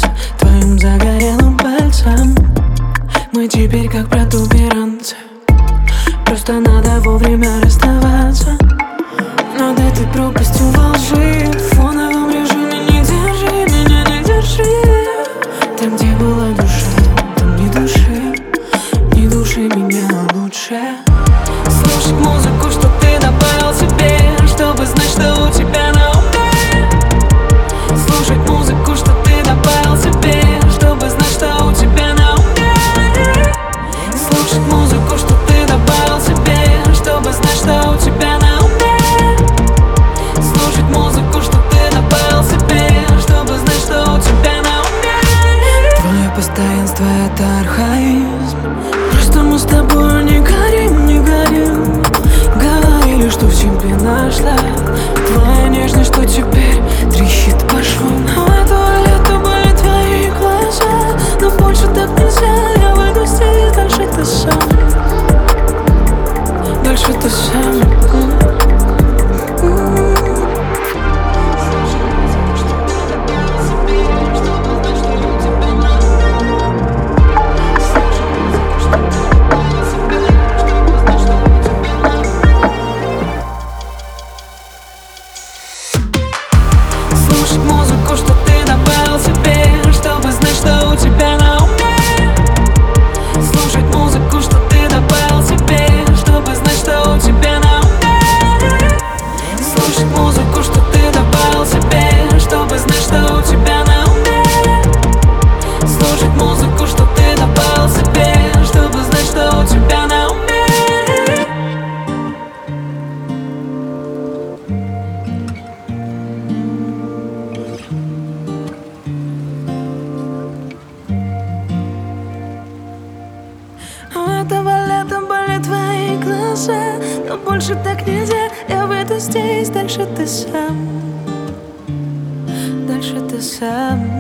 нравится твоим загорелым пальцем. Мы теперь как протуберанцы, просто надо вовремя расставаться. Над этой пропастью во лжи, в фоновом режиме не держи меня, не держи. Там, где была душа, там ни души, ни души меня лучше. Слушать музыку, что ты добавил себе, чтобы знать, что у тебя на уме. Слушать музыку, что ты добавил себе, чтобы знать, что у тебя на уме. Слушать музыку, что ты добавил себе, чтобы знать, что у тебя на уме. Слушать музыку, что ты добавил себе, чтобы знать, что у тебя на уме. Твое постоянство — это архаизм. Просто мы с тобой не горим, не горим. Говорили, что в себе нашла твоя нежность, что теперь трещит по шву. А туалета были твои глаза, но больше так нельзя. Я выйду здесь, дальше ты сам, дальше ты сам. Слушать музыку, что ты добавил себе, чтобы знать, что у тебя на уме. Слушать музыку, что ты добавил себе, чтобы знать, что у тебя на уме. Слушать музыку, что ты добавил себе, чтобы знать, что у тебя на уме. Слушать музыку, что ты добавил себе, чтобы знать, что у тебя на уме. У этого лета были твои глаза, но больше так нельзя. Я выйду здесь, дальше ты сам, дальше ты сам.